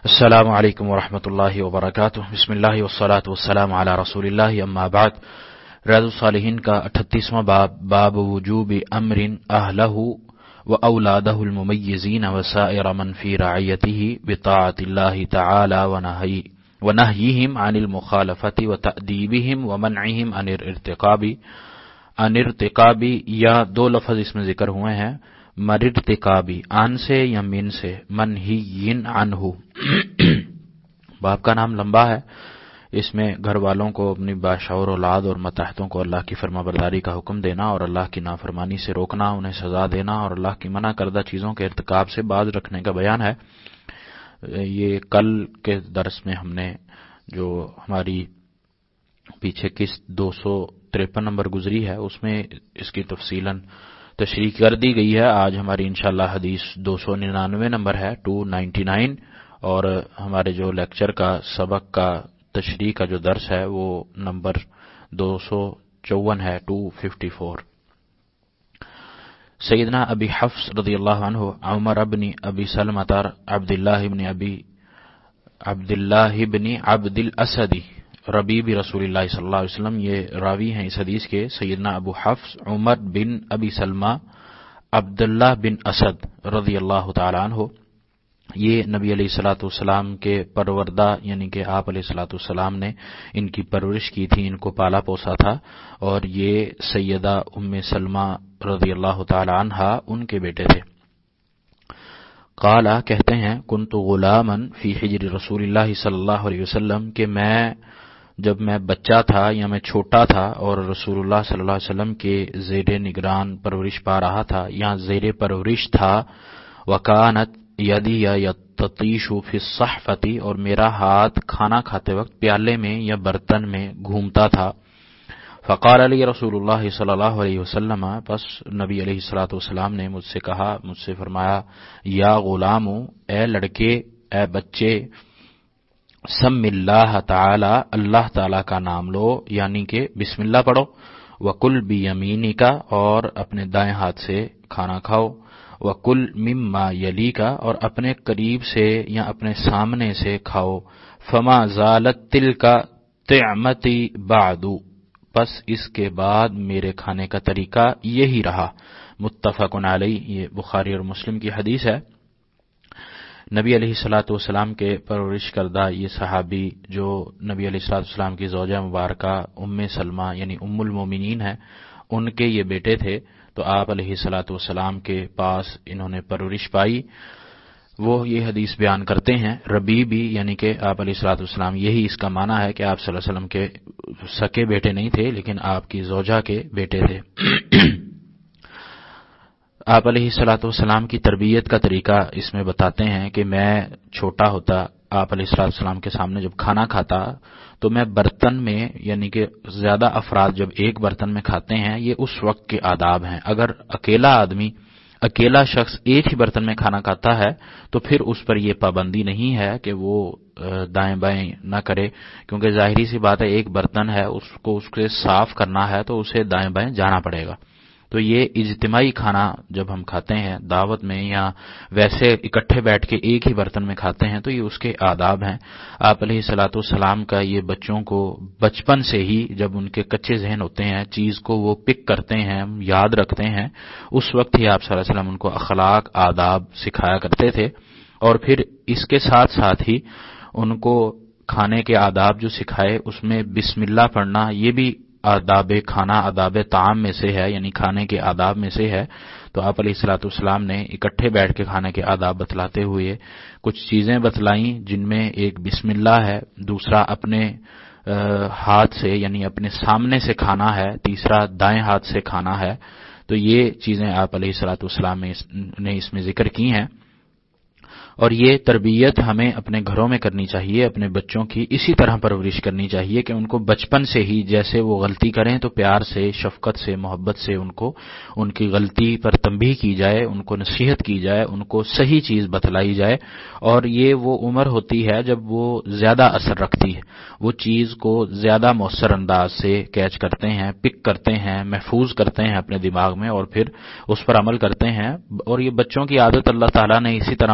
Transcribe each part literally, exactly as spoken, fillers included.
السلام علیکم ورحمۃ اللہ وبرکاتہ۔ بسم اللہ والصلاۃ والسلام علی رسول اللہ، اما بعد۔ ریاض الصالحین کا اٹھتیسواں باب، باب وجوب امر اہلہ واولادہ الممیزین وسائر من فی رعیتہ بطاعۃ اللہ تعالی ونہیہم عن المخالفۃ وتأدیبہم ومنعہم عن الارتکاب عن ارتکاب یا دو لفظ اس میں ذکر ہوئے ہیں، مرارتکابی آن سے یا من سے، منہین عنہ۔ باب کا نام لمبا ہے، اس میں گھر والوں کو اپنی باشعور اولاد اور متحدوں کو اللہ کی فرما برداری کا حکم دینا اور اللہ کی نافرمانی سے روکنا، انہیں سزا دینا اور اللہ کی منع کردہ چیزوں کے ارتکاب سے باز رکھنے کا بیان ہے۔ یہ کل کے درس میں ہم نے جو ہماری پیچھے قسط دو سو تریپن نمبر گزری ہے اس میں اس کی تفصیلاً تشریح کر دی گئی ہے۔ آج ہماری انشاءاللہ حدیث دو سو ننانوے نمبر ہے، ٹو نائنٹی نائن، اور ہمارے جو لیکچر کا سبق کا تشریح کا جو درس ہے وہ نمبر دو سو چون ہے، ٹو ففٹی فور۔ سیدنا ابی حفص رضی اللہ عنہ عمر ابن ابی سلمۃ عبداللہ ابن ابی عبداللہ ابن عبد الاسد ربیب رسول اللہ صلی اللہ علیہ وسلم، یہ راوی ہیں اس حدیث کے۔ سیدنا ابو حفص عمر بن ابی سلمہ عبداللہ بن اسد رضی اللہ تعالی عنہ، یہ نبی علیہ الصلوۃ والسلام کے پروردہ، یعنی کہ آپ علیہ الصلوۃ والسلام نے ان کی پرورش کی تھی، ان کو پالا پوسا تھا، اور یہ سیدہ ام سلمہ رضی اللہ تعالی عنہا ان کے بیٹے تھے۔ قالا کہتے ہیں، کنت غلاما فی حجر رسول اللہ صلی اللہ علیہ وسلم، کہ میں جب میں بچہ تھا یا میں چھوٹا تھا اور رسول اللہ صلی اللہ علیہ وسلم کے زیر نگران پرورش پا رہا تھا یا زیر پرورش تھا، وکانت یدی یتطیش فی الصحفۃ، اور میرا ہاتھ کھانا کھاتے وقت پیالے میں یا برتن میں گھومتا تھا۔ فقال علی رسول اللہ صلی اللہ علیہ وسلم، پس نبی علیہ الصلوۃ والسلام نے مجھ سے کہا، مجھ سے فرمایا، یا غلام، اے لڑکے، اے بچے، سم اللہ تعالی، اللہ تعالی کا نام لو، یعنی کہ بسم اللہ پڑھو، وکل بیمینک، اور اپنے دائیں ہاتھ سے کھانا کھاؤ، وکل مما یلیک، اور اپنے قریب سے یا اپنے سامنے سے کھاؤ، فما زالت تلک طعمتی بعد، پس اس کے بعد میرے کھانے کا طریقہ یہی رہا۔ متفق علیہ، یہ بخاری اور مسلم کی حدیث ہے۔ نبی علیہ الصلوۃ والسلام کے پرورش کردہ یہ صحابی جو نبی علیہ الصلوۃ والسلام کی زوجہ مبارکہ ام سلمہ یعنی ام المومنین ہیں، ان کے یہ بیٹے تھے، تو آپ علیہ الصلوۃ والسلام کے پاس انہوں نے پرورش پائی۔ وہ یہ حدیث بیان کرتے ہیں، ربیبی، یعنی کہ آپ علیہ الصلوۃ والسلام، یہی اس کا معنی ہے کہ آپ صلی اللہ علیہ وسلم کے سکے بیٹے نہیں تھے لیکن آپ کی زوجہ کے بیٹے تھے۔ آپ علیہ الصلوۃ والسلام کی تربیت کا طریقہ اس میں بتاتے ہیں کہ میں چھوٹا ہوتا، آپ علیہ الصلوۃ والسلام کے سامنے جب کھانا کھاتا تو میں برتن میں، یعنی کہ زیادہ افراد جب ایک برتن میں کھاتے ہیں، یہ اس وقت کے آداب ہیں۔ اگر اکیلا آدمی، اکیلا شخص ایک ہی برتن میں کھانا کھاتا ہے تو پھر اس پر یہ پابندی نہیں ہے کہ وہ دائیں بائیں نہ کرے، کیونکہ ظاہری سی بات ہے ایک برتن ہے، اس کو اس کے صاف کرنا ہے تو اسے دائیں بائیں جانا پڑے گا۔ تو یہ اجتماعی کھانا جب ہم کھاتے ہیں دعوت میں یا ویسے اکٹھے بیٹھ کے ایک ہی برتن میں کھاتے ہیں تو یہ اس کے آداب ہیں۔ آپ علیہ الصلوۃ والسلام کا یہ بچوں کو بچپن سے ہی، جب ان کے کچے ذہن ہوتے ہیں، چیز کو وہ پک کرتے ہیں، یاد رکھتے ہیں، اس وقت ہی آپ صلی اللہ علیہ وسلم ان کو اخلاق، آداب سکھایا کرتے تھے، اور پھر اس کے ساتھ ساتھ ہی ان کو کھانے کے آداب جو سکھائے اس میں بسم اللہ پڑھنا، یہ بھی آداب کھانا، آداب طعام میں سے ہے، یعنی کھانے کے آداب میں سے ہے۔ تو آپ علیہ الصلوۃ والسلام نے اکٹھے بیٹھ کے کھانے کے آداب بتلاتے ہوئے کچھ چیزیں بتلائیں، جن میں ایک بسم اللہ ہے، دوسرا اپنے ہاتھ سے یعنی اپنے سامنے سے کھانا ہے، تیسرا دائیں ہاتھ سے کھانا ہے۔ تو یہ چیزیں آپ علیہ الصلوۃ والسلام نے اس میں ذکر کی ہیں، اور یہ تربیت ہمیں اپنے گھروں میں کرنی چاہیے، اپنے بچوں کی اسی طرح پرورش کرنی چاہیے کہ ان کو بچپن سے ہی، جیسے وہ غلطی کریں تو پیار سے، شفقت سے، محبت سے ان کو ان کی غلطی پر تنبیہ کی جائے، ان کو نصیحت کی جائے، ان کو صحیح چیز بتلائی جائے، اور یہ وہ عمر ہوتی ہے جب وہ زیادہ اثر رکھتی ہے، وہ چیز کو زیادہ مؤثر انداز سے کیچ کرتے ہیں، پک کرتے ہیں، محفوظ کرتے ہیں اپنے دماغ میں، اور پھر اس پر عمل کرتے ہیں۔ اور یہ بچوں کی عادت اللہ تعالیٰ نے اسی طرح بنائی ہے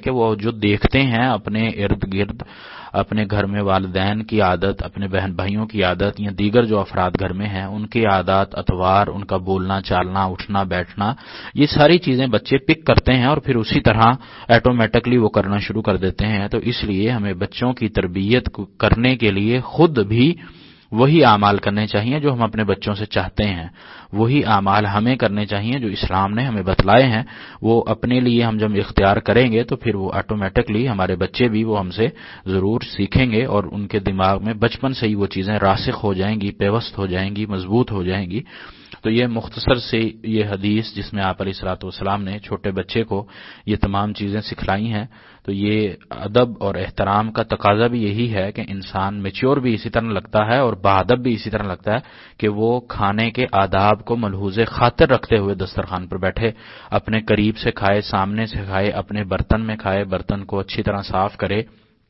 کہ وہ جو دیکھتے ہیں اپنے ارد گرد، اپنے گھر میں والدین کی عادت، اپنے بہن بھائیوں کی عادت یا دیگر جو افراد گھر میں ہیں ان کی عادات اطوار، ان کا بولنا چالنا، اٹھنا بیٹھنا، یہ ساری چیزیں بچے پک کرتے ہیں اور پھر اسی طرح آٹومیٹکلی وہ کرنا شروع کر دیتے ہیں۔ تو اس لیے ہمیں بچوں کی تربیت کرنے کے لیے خود بھی وہی اعمال کرنے چاہیے جو ہم اپنے بچوں سے چاہتے ہیں، وہی اعمال ہمیں کرنے چاہیے جو اسلام نے ہمیں بتلائے ہیں۔ وہ اپنے لیے ہم جب اختیار کریں گے تو پھر وہ آٹومیٹکلی ہمارے بچے بھی وہ ہم سے ضرور سیکھیں گے اور ان کے دماغ میں بچپن سے ہی وہ چیزیں راسخ ہو جائیں گی، پیوست ہو جائیں گی، مضبوط ہو جائیں گی۔ تو یہ مختصر سے یہ حدیث جس میں آپ علیہ الصلوۃ والسلام نے چھوٹے بچے کو یہ تمام چیزیں سکھلائی ہیں، تو یہ ادب اور احترام کا تقاضا بھی یہی ہے کہ انسان میچور بھی اسی طرح لگتا ہے اور باادب بھی اسی طرح لگتا ہے کہ وہ کھانے کے آداب کو ملحوظ خاطر رکھتے ہوئے دسترخوان پر بیٹھے، اپنے قریب سے کھائے، سامنے سے کھائے، اپنے برتن میں کھائے، برتن کو اچھی طرح صاف کرے۔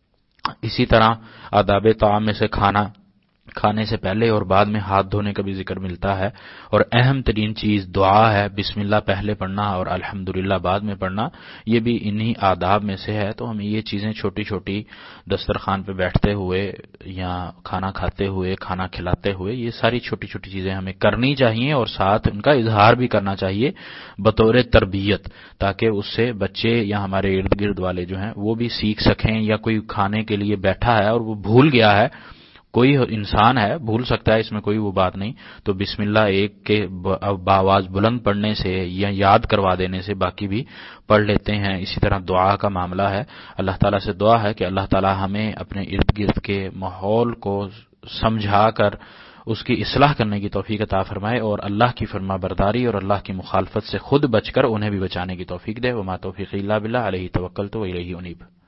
اسی طرح آداب طعام میں سے کھانا کھانے سے پہلے اور بعد میں ہاتھ دھونے کا بھی ذکر ملتا ہے، اور اہم ترین چیز دعا ہے، بسم اللہ پہلے پڑھنا اور الحمدللہ بعد میں پڑھنا، یہ بھی انہی آداب میں سے ہے۔ تو ہمیں یہ چیزیں چھوٹی چھوٹی دسترخوان پہ بیٹھتے ہوئے یا کھانا کھاتے ہوئے، کھانا کھلاتے ہوئے، یہ ساری چھوٹی چھوٹی چیزیں ہمیں کرنی چاہیے اور ساتھ ان کا اظہار بھی کرنا چاہیے بطور تربیت، تاکہ اس سے بچے یا ہمارے ارد گرد والے جو ہیں وہ بھی سیکھ سکیں۔ یا کوئی کھانے کے لیے بیٹھا ہے اور وہ بھول گیا ہے، کوئی انسان ہے بھول سکتا ہے، اس میں کوئی وہ بات نہیں، تو بسم اللہ ایک کے بآواز بلند پڑھنے سے یا یاد کروا دینے سے باقی بھی پڑھ لیتے ہیں۔ اسی طرح دعا کا معاملہ ہے، اللہ تعالیٰ سے دعا ہے کہ اللہ تعالیٰ ہمیں اپنے ارد گرد کے ماحول کو سمجھا کر اس کی اصلاح کرنے کی توفیق عطا فرمائے اور اللہ کی فرما برداری اور اللہ کی مخالفت سے خود بچ کر انہیں بھی بچانے کی توفیق دے۔ وما توفیقی الا باللہ، علیہ توکلت و الیہ انیب۔